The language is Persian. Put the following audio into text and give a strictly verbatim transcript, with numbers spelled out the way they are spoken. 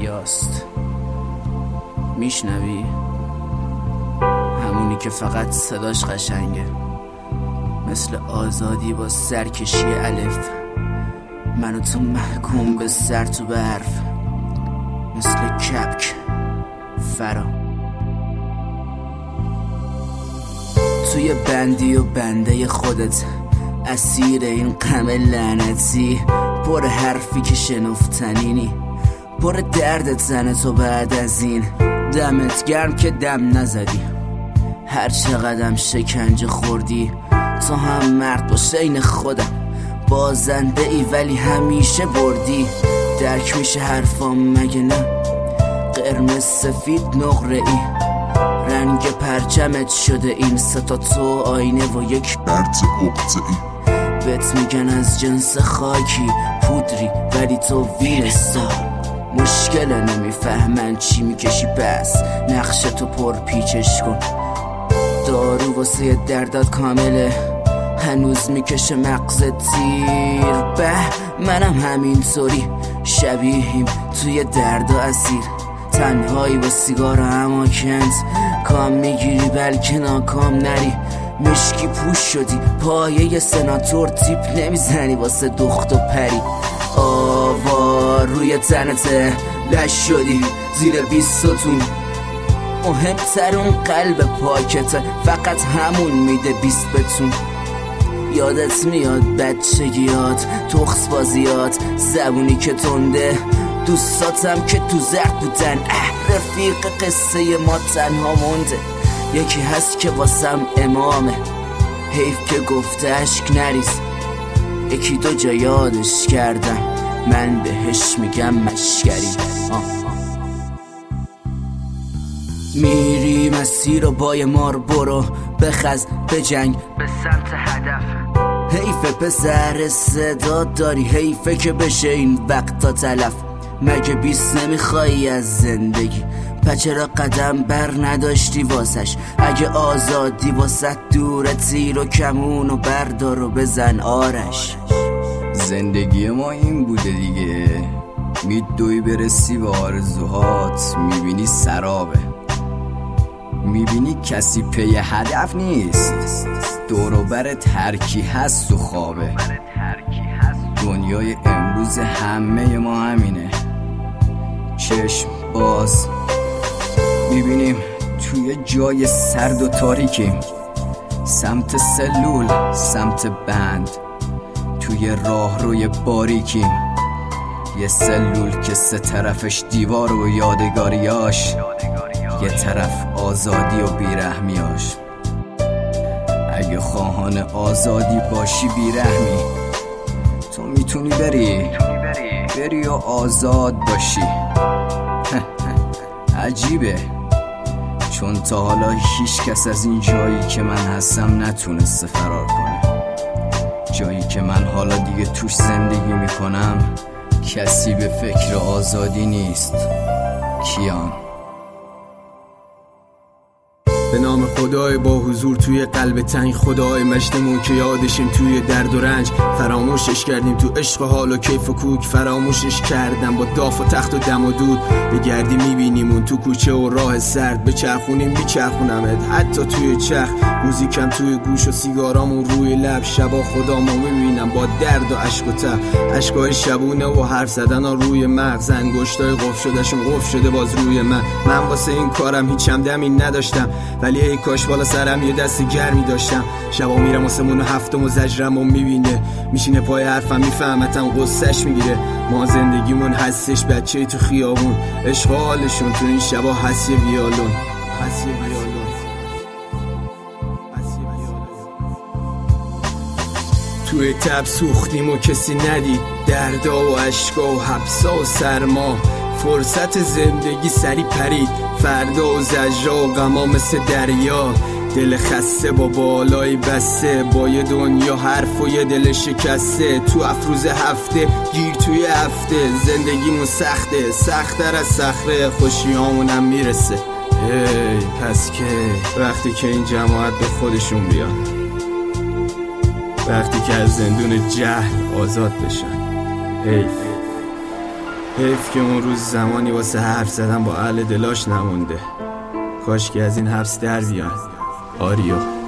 دریاست. میشنوی؟ همونی که فقط صداش قشنگه، مثل آزادی با سرکشی الف، من و تو محکوم به سر تو برف، مثل کپک فرا توی بندی و بنده خودت، اسیر این غم لعنتی، پر حرفی که شنفتنینی، پر دردت زنه تو بعد از این. دمت گرم که دم نزدی، هر چقدرم شکنجه خوردی، تو هم مرد باش این خودم، بازنده ای ولی همیشه بردی. درک میشه حرفام مگه نه؟ قرمز سفید نقره ای، رنگ پرچمت شده این ستا، تو آینه و یک درد عقده ای. بهت میگن از جنس خاکی پودری ولی تو ویرستا. مشکل نمیفهمن چی میکشی، پس نقش تو پر پیچش کن. دارو واسه دردات کامله، هنوز میکشه مغزت تیر. به منم همینطوری، شبیهیم توی درد و اسیر. تنهایی با سیگار و اماکنت، کام میگیری بلکه ناکام نری. مشکی پوش شدی، پایه سناتور تیپ نمیزنی واسه دخت و پری. آوار روی تنته لش شدی زیر بیست ستون، مهمتر اون قلب پاکته، فقط همون میده بیست بتون. یادت میاد بچگیات، تخس بازیات، زبونی که تنده، دوستاتم که تو زرد بودن. اه رفیق قصه ما تنها مونده، یکی هست که واسم امامه، حیف که گفته اشک نریز. یکی دو جا یادش کردم، من بهش میگم مشکری. میری مسیر و بای مار برو، بخز بجنگ به سمت هدف. حیفه پسر صدا داری، حیفه که بشه این وقتا تلف. مگه بیست نمیخوایی از زندگی؟ پچرا قدم بر نداشتی واسش؟ اگه آزادی واسه دور، تیر و کمون و بردار و بزن آرش. زندگی ما این بوده دیگه، میدوی برسی به آرزوهات، میبینی سرابه، میبینی کسی پی هدف نیست، دوروبرت هرکی هست و خوابه. دنیای امروز همه ما همینه، چشم باز میبینیم توی جای سرد و تاریکیم، سمت سلول سمت بند، توی راه روی باریکیم. یه سلول که سه طرفش دیوار و یادگاریاش، یه طرف آزادی و بیرحمیاش. اگه خواهان آزادی باشی بیرحمی، تو میتونی بری بری و آزاد باشی. عجیبه، چون تا حالا هیچ کس از این جایی که من هستم نتونسته فرار کنه. جایی که من حالا دیگه توش زندگی میکنم، کسی به فکر آزادی نیست. کیان؟ به نام خدای با حضور توی قلب تنگ، خدای مجدمون که یادشیم توی درد و رنج. فراموشش کردیم تو عشق و حال و کیف و کوک، فراموشش کردم با داف و تخت و دم و دود. بگردی میبینیمون تو کوچه و راه سرد، بچرخونیم میچرخونمت حتی توی چرخ. موزیکم توی گوش و سیگارامون روی لب، شبا خدامو میبینم با درد و عشق و تب. عشقای شبونه و حرف زدن ها روی مغز، انگشتای قفل شدهشون قفل شده باز روی من. من واسه این کارم هیچم دمی نداشتم، ولی ای کاش بالا سرم یه دست گرمی داشتم. شبا میرم آسمون و هفتم و زجرم و میبینه، میشینه پای حرفم میفهمتم قصهش میگیره. ما زندگیمون هستش بچه تو خیابون، عشق حالشون تو این شبا هست یه ویالون، هست یه ویالون. توی تب سوختیم و کسی ندید، دردا و عشقا و حبسا و سرما. فرصت زندگی سری پرید، فردا و زجرا و غما مثل دریا. دل خسته با بالای بسته، با یه دنیا حرف و یه دل شکسته. تو افروز هفته گیر توی هفته، زندگیمون سخته، سخت‌تر از صخره، خوشیامونم میرسه. هی پس که وقتی که این جماعت به خودشون بیان، وقتی که از زندون جهل آزاد بشن. حیف حیف که اون روز زمانی واسه حرف زدن با اهل دلاش نمونده. کاش که از این حبس در بیان. آریو.